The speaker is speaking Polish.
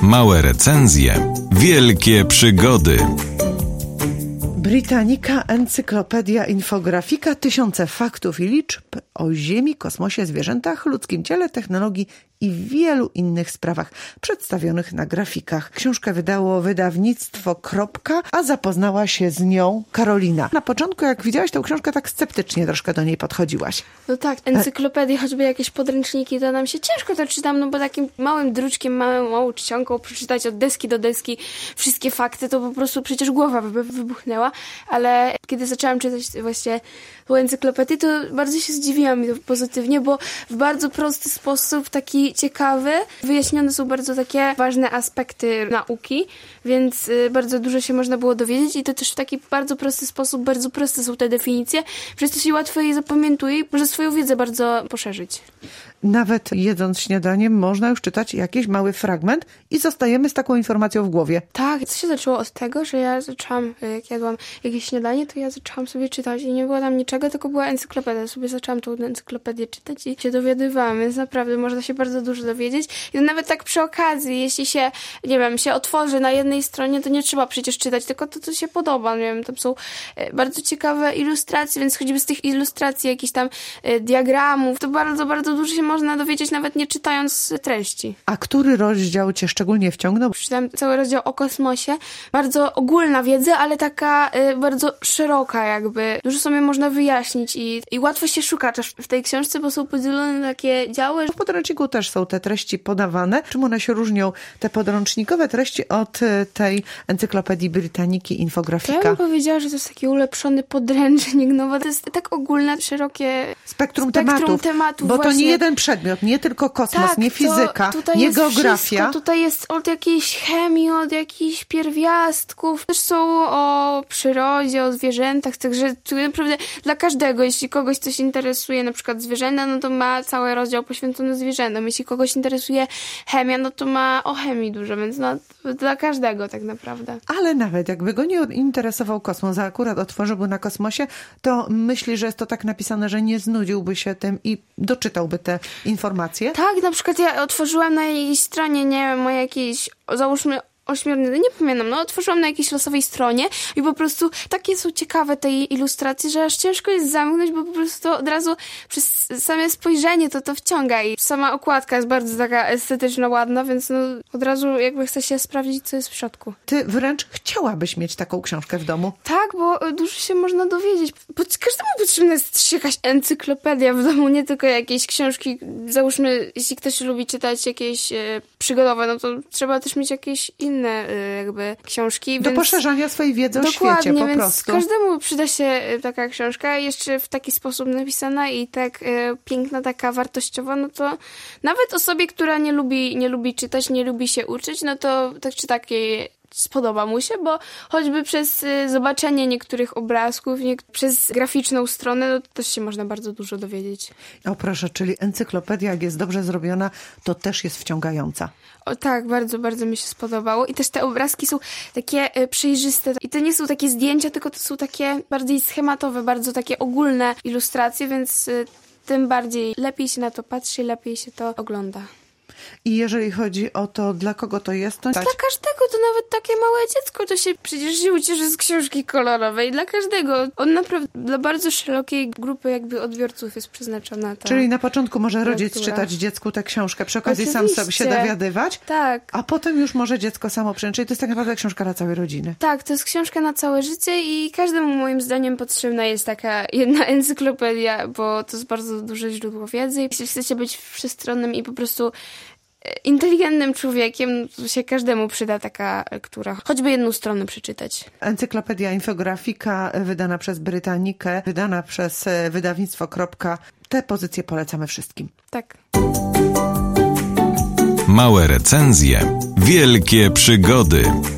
Małe recenzje, wielkie przygody. Britannica Encyklopedia Infografika. Tysiące faktów i liczb o Ziemi, kosmosie, zwierzętach, ludzkim ciele, technologii i wielu innych sprawach przedstawionych na grafikach. Książkę wydało wydawnictwo Kropka, a zapoznała się z nią Karolina. Na początku, jak widziałaś tę książkę, tak sceptycznie troszkę do niej podchodziłaś. No tak, encyklopedie, choćby jakieś podręczniki, to nam się ciężko to czytam, no bo takim małym druczkiem, małą czcionką przeczytać od deski do deski wszystkie fakty, to po prostu przecież głowa by wybuchnęła, ale kiedy zaczęłam czytać właśnie tą encyklopedię, to bardzo się zdziwiłam i to pozytywnie, bo w bardzo prosty sposób, taki ciekawy, wyjaśnione są bardzo takie ważne aspekty nauki, więc bardzo dużo się można było dowiedzieć i to też w taki bardzo prosty sposób, bardzo proste są te definicje, przez to się łatwo je zapamiętuje i może swoją wiedzę bardzo poszerzyć. Nawet jedząc śniadanie można już czytać jakiś mały fragment i zostajemy z taką informacją w głowie. Tak, to się zaczęło od tego, że ja zaczęłam, jak jadłam jakieś śniadanie, to ja zaczęłam sobie czytać i nie było tam niczego, tylko była encyklopedia. Sobie zaczęłam tą encyklopedię czytać i się dowiadywałam, więc naprawdę można się bardzo dużo dowiedzieć. I nawet tak przy okazji, jeśli się, nie wiem, się otworzy na jednej stronie, to nie trzeba przecież czytać, tylko to, co się podoba. Nie wiem, tam są bardzo ciekawe ilustracje, więc choćby z tych ilustracji, jakichś tam diagramów, to bardzo, bardzo dużo się można dowiedzieć, nawet nie czytając treści. A który rozdział cię szczególnie wciągnął? Przeczytałam cały rozdział o kosmosie. Bardzo ogólna wiedza, ale taka bardzo szeroka jakby. Dużo sobie można wyjaśnić i łatwo się szuka też w tej książce, bo są podzielone na takie działy. W podręczniku też są te treści podawane. Czym one się różnią, te podręcznikowe treści, od tej encyklopedii Britaniki Infografika? Ja bym powiedziała, że to jest taki ulepszony podręcznik, no bo to jest tak ogólne, szerokie spektrum tematów bo właśnie. To nie jeden przedmiot, nie tylko kosmos, tak, nie fizyka, nie geografia. Wszystko. Tutaj jest od jakiejś chemii, od jakichś pierwiastków. Też są o przyrodzie, o zwierzętach, także naprawdę dla każdego, jeśli kogoś coś interesuje, na przykład zwierzęta, no to ma cały rozdział poświęcony zwierzętom. Jeśli kogoś interesuje chemia, no to ma o chemii dużo, więc no dla każdego tak naprawdę. Ale nawet jakby go nie interesował kosmos, a akurat otworzyłby na kosmosie, to myśli, że jest to tak napisane, że nie znudziłby się tym i doczytałby te informacje? Tak, na przykład ja otworzyłam na jakiejś stronie, nie wiem, o jakiejś, załóżmy, ośmiornicy, nie pamiętam, no otworzyłam na jakiejś losowej stronie i po prostu takie są ciekawe te ilustracje, że aż ciężko jest zamknąć, bo po prostu od razu przez same spojrzenie to wciąga i sama okładka jest bardzo taka estetyczna, ładna, więc no od razu jakby chce się sprawdzić, co jest w środku. Ty wręcz chciałabyś mieć taką książkę w domu? Tak, bo dużo się można dowiedzieć. Każdemu potrzebna jest jakaś encyklopedia w domu, nie tylko jakieś książki. Załóżmy, jeśli ktoś lubi czytać jakieś przygodowe, no to trzeba też mieć jakieś inne jakby książki. Do poszerzania swojej wiedzy o świecie po więc prostu. Każdemu przyda się taka książka, jeszcze w taki sposób napisana i tak piękna, taka wartościowa, no to nawet osobie, która nie lubi czytać, nie lubi się uczyć, no to tak czy tak spodoba mu się, bo choćby przez zobaczenie niektórych obrazków, przez graficzną stronę, no to też się można bardzo dużo dowiedzieć. O proszę, czyli encyklopedia, jak jest dobrze zrobiona, to też jest wciągająca. O tak, bardzo, bardzo mi się spodobało. I też te obrazki są takie przejrzyste. I to nie są takie zdjęcia, tylko to są takie bardziej schematowe, bardzo takie ogólne ilustracje, więc tym bardziej lepiej się na to patrzy, lepiej się to ogląda. I jeżeli chodzi o to, dla kogo to jest, to... Dla każdego, to nawet takie małe dziecko, to się przecież się ucieszy z książki kolorowej. Dla każdego. On naprawdę dla bardzo szerokiej grupy jakby odbiorców jest przeznaczona ta. Czyli na początku może rodzic lektura. czytać dziecku tę książkę, przy okazji Oczywiście. sam sobie się dowiadywać, tak. A potem już może dziecko samo przyjąć. Czyli to jest tak naprawdę książka dla całej rodziny. Tak, to jest książka na całe życie i każdemu moim zdaniem potrzebna jest taka jedna encyklopedia, bo to jest bardzo duże źródło wiedzy. Jeśli chcecie być wszechstronnym i po prostu inteligentnym człowiekiem, to się każdemu przyda taka lektura. Choćby jedną stronę przeczytać. Encyklopedia Infografika, wydana przez Britannikę, wydana przez wydawnictwo Kropka. Te pozycje polecamy wszystkim. Tak. Małe recenzje, wielkie przygody.